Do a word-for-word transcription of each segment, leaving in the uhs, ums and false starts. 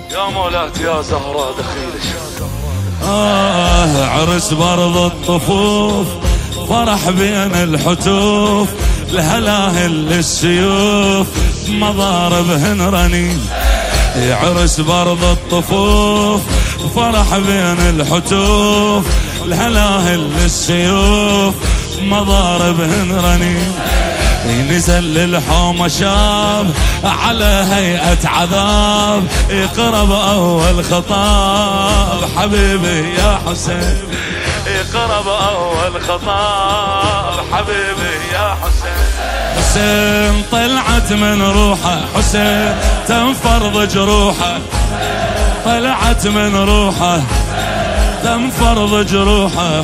يا مولاتي يا زهراء دخيلك. آه عرس برض الطفوف، فرح بين الحتوف، الهلاهل للسيوف، مضاربهن رنين. عرس برض الطفوف، فرح بين الحتوف، الهلاهل للسيوف، مضاربهن رنين. نزل للحومة شاب على هيئة عذاب، يقرب أول خطاب حبيبي يا حسين، يقرب أول خطاب حبيبي يا حسين. حسين طلعت من روحه، حسين تنفرض جروحه، طلعت من روحه تنفرض جروحه.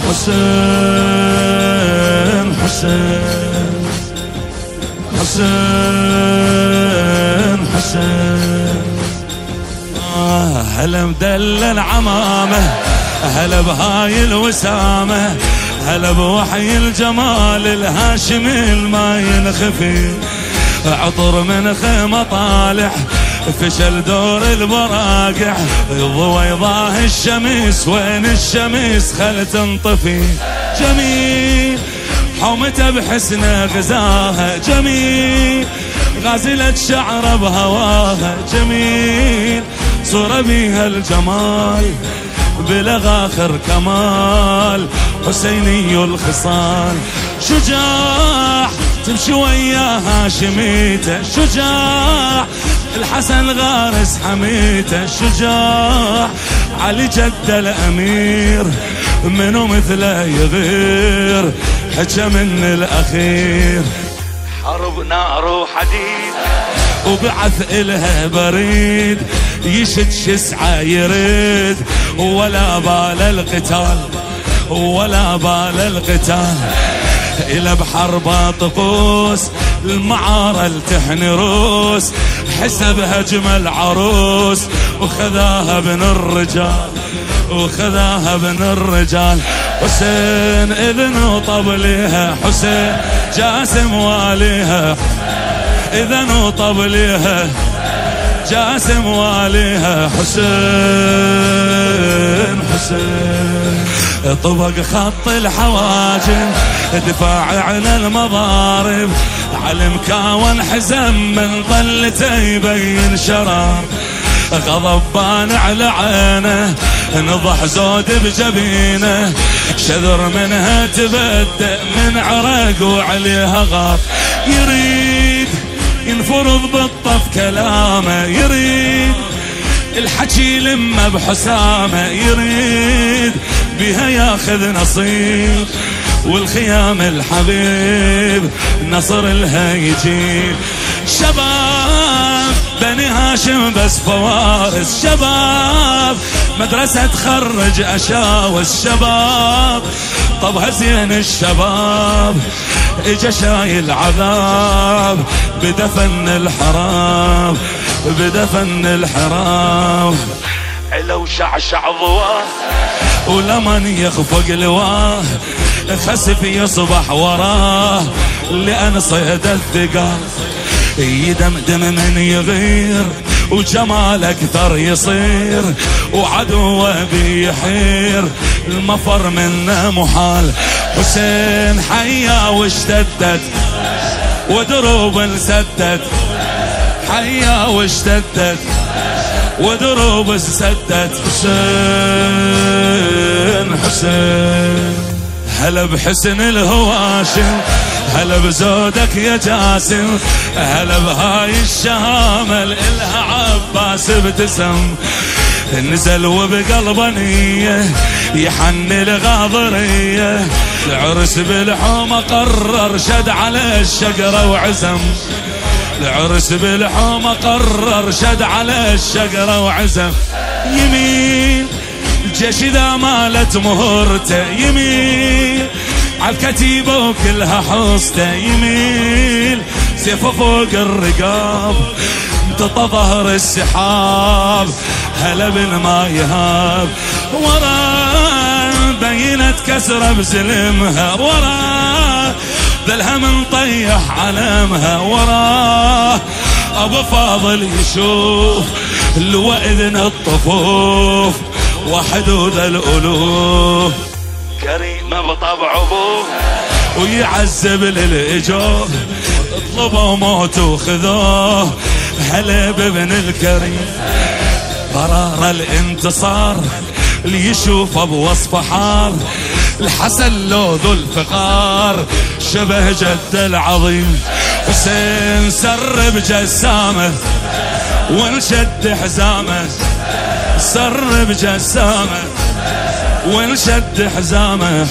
حسين حسين حسين حسين. آه هلا مدلل عمامه، هلا بهاي الوسامة، هلا بوحي الجمال الهاشمي ما ينخفي. عطر من خيمة طالع، فشل دور البراقع، ضويضاه الشمس، وين الشمس خل تنطفي. جميل حومته بحسنه غزاها، جميل غازلة شعر بهواها، جميل صورة بيها الجمال بلغ آخر كمال. حسيني الخصال شجاع تمشي ويا هاشميته، شجاع الحسن غارس حميته، شجاع علي جد الأمير منو مثله يغير، حكى من الأخير. حرب نار وحديد وبعث إلها بريد، يشد شسعة يريد، ولا بال القتال ولا بال القتال. إلى بحرب طقوس المعارة التحن روس، حسب هجم العروس وخذاها ابن الرجال، وخذاها ابن الرجال. حسين إذن طبليها، حسين جاسم واليها، إذن طبليها جاسم واليها. حسين حسين طبق خط الحواجب، دفاع عن المضارب، على مكاون حزم من ظلته يبين شرار. غضبان على عينه، نضح زود بجبينه، شذر منها تبدأ من عرق وعليها غار. يريد ينفرض بالطف كلامه، يريد الحكي لما بحسامه، يريد بها ياخذ نصيب، والخيام الحبيب نصر لها يجيب. شباب بني هاشم بس فوارس، شباب مدرسة تخرج أشاوس، شباب طبها زين الشباب اجا شايل عذاب، بدفن الحرام بدفن الحرام. علو شعشع ضواه ولمن يخفق لواه، خسف يصبح وراه، لأن صيد الثقال يدمدم من يغير، وجمال أكثر يصير، وعدوه بيحير، المفر منه محال. حسين حيا واشتدت ودروب انسدت، حيا واشتدت ودروب انسدت. حسين حسين هلا بحسن الهواشم، هلا بزودك يا جاسم، هلا بهاي الشهامة الها عباس ابتسم. نزل وبقلبه نية يحن الغاضرية، العرس بالحومة قرر شد على الشجرة وعزم، العرس بالحومة قرر شد على الشجرة وعزم. يمين الجيش إذا مالت مهرته، يميل عالكتيبة وكلها حصته، يميل سيفه فوق الرقاب امتطى ظهر السحاب، هلا بالما يهاب. وراه بينت كسرة بسلمها، وراه ذلها من طيح علمها، وراه أبو فاضل يشوف الوإذن الطفوف وحدود الألوف، كريم بطبع ابوه ويعذب للإجوف، اطلبوا موت وخذوه هلا بابن الكريم. قرار الانتصار اللي يشوفه بوصف حار، الحسن لو ذو الفقار شبه جد العظيم. حسين سر بجسامه وانشد حزامه، سر بجسامه وانشد حزامه.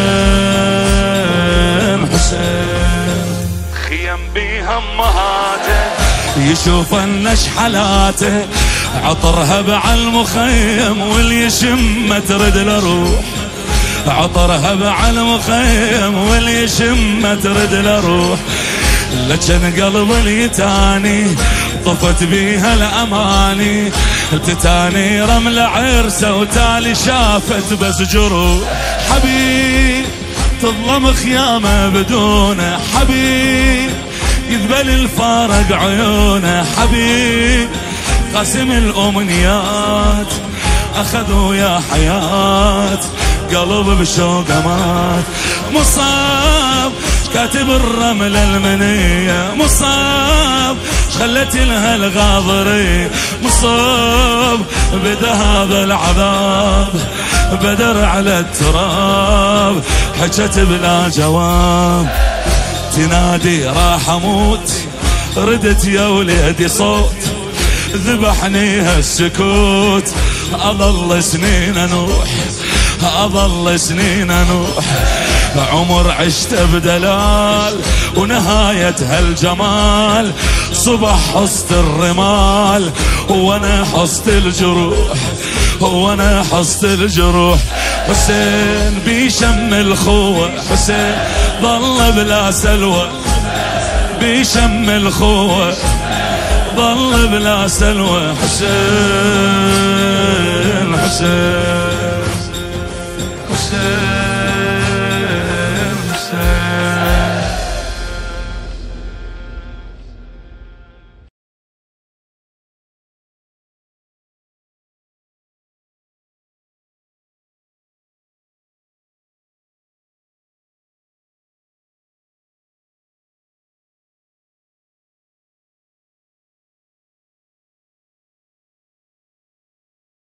حسين حسين خيم بيها امهاته يشوف النشحلاته، عطرها بعى المخيم واللي يشم ترد لروح، عطرها بعى المخيم واللي يشم ترد لروح. لكن قلب اليتاني طفت بيها الاماني، تتاني رمل عرسه وتالي شافت بس جروح. حبيب تظلم خيامه بدونه، حبيب يذبل الفارق عيونه، حبيب قسم الامنيات اخذوا يا حياة قلب بشوق مات. مصاب كاتب الرمل المنية، مصاب خلت لها الغاضرية، مصاب بدا هذا العذاب بدر على التراب. حكت بلا جواب تنادي راح اموت، ردت يا وليدي صوت ذبحني هالسكوت. اظل سنين انوح اظل سنين انوح، عمر عشت بدلال ونهاية هالجمال. صبح حصت الرمال وانا حصت الجروح، وانا حصت الجروح. حسين بيشم الخوة، حسين ظل بلا سلوى، بيشم الخوة ظل بلا سلوى. حسين حسين